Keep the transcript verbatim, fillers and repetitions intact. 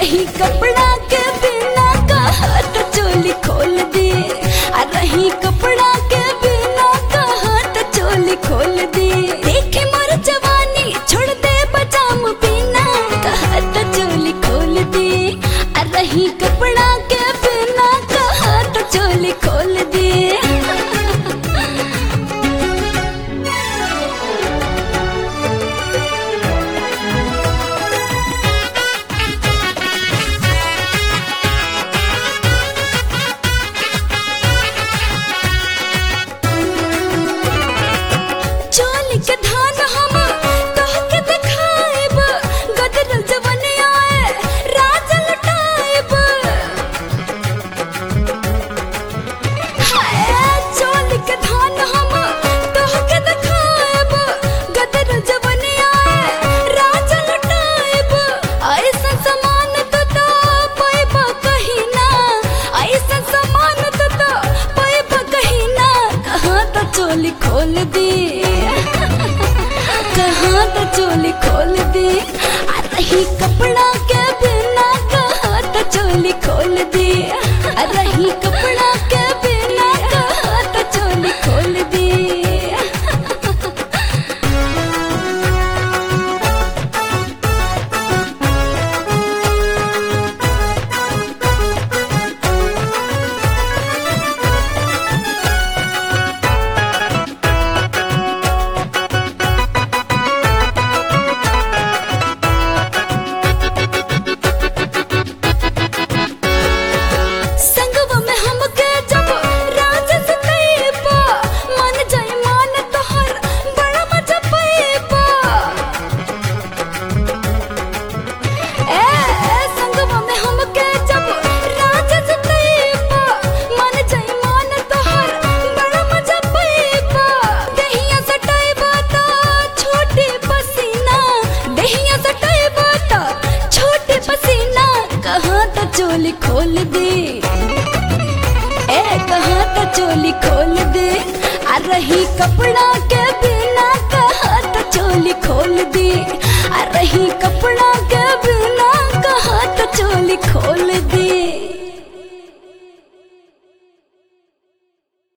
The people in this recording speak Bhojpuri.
रही कपड़ा के बिना कहा तो चोली खोल दे, आ रही कपड़ा के बिना कहा तो चोली खोल दे। देखे मोर जवानी छोड़ दे बजाम बिना कहा तो चोली खोल दे, आ रही कपड़ा के बिना कहा तो चोली खोल दे। के धान हम तोहके दिखाएब, गदरल जवनिया राज लुटाएब। हाय चोल के धान हम तोहके दिखाएब, गदरल जवनिया राज लुटाएब। ऐसा समान तो तो पैब कहीं ना, ऐसा समान तो तो पैब कहीं ना। कहाँ तो चोली खोल दे, कहाँ तो चोली खोल दे, आ रही कपड़ा के बिना कहाँ तो चोली खोल दे, आ रही कपड़ा के बिना कहाँ तो चोली खोल दे। कहाँ तो चोली खोल दे, ए कहाँ तो चोली खोल दे, आ रही कपड़ा के